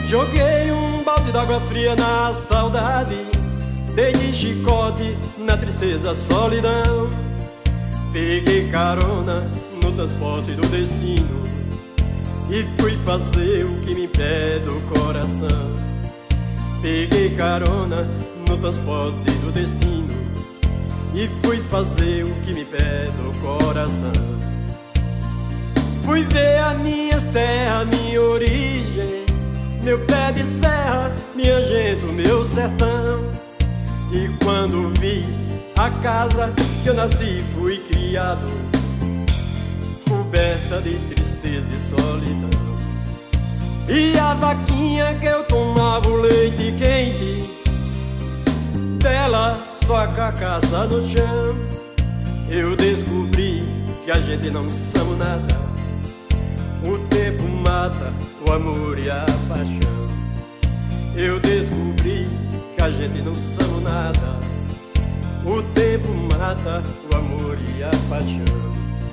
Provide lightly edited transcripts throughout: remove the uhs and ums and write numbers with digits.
Joguei um balde d'água fria na saudade, dei de chicote na tristeza, solidão. Peguei carona no transporte do destino e fui fazer o que me pede o coração. Peguei carona no transporte do destino e fui fazer o que me pede o coração. Fui ver as minhas terras, minha origem, meu pé de serra, minha gente, o meu sertão. E quando vi a casa que eu nasci, fui criado, coberta de tristeza e solidão. E a vaquinha que eu tomava o leite quente, dela só a carcaça no chão. Eu descobri que a gente não somos nada, o tempo mata o amor e a paixão. Eu descobri que a gente não somos nada, o tempo mata o amor e a paixão.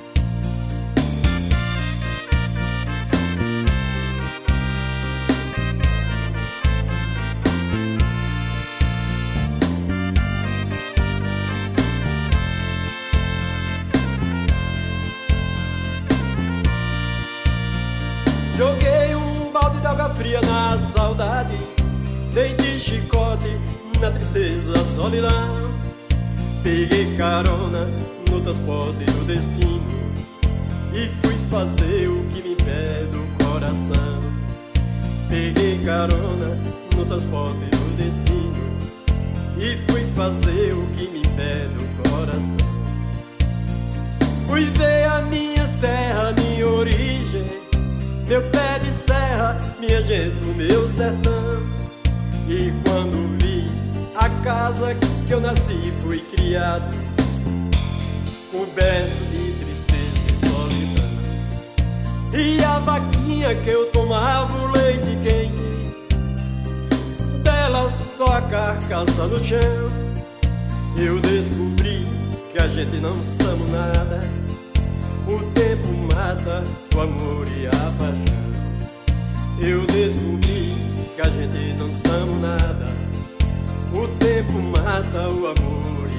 Joguei um balde de água fria na saudade, dei de chicote na tristeza, solidão. Peguei carona no transporte do destino e fui fazer o que me pede o coração. Peguei carona no transporte do destino e fui fazer o que me pede o coração. Fui ver as minhas terras, minha origem, meu pé de serra, minha gente, o meu sertão. E quando vi a casa que eu nasci, fui criado, coberto de tristeza e solidão. E a vaquinha que eu tomava o leite quente, dela só a carcaça no chão. Eu descobri que a gente não somos nada, o tempo mata o amor e a paixão. Eu descobri que a gente não somos nada, o tempo mata o amor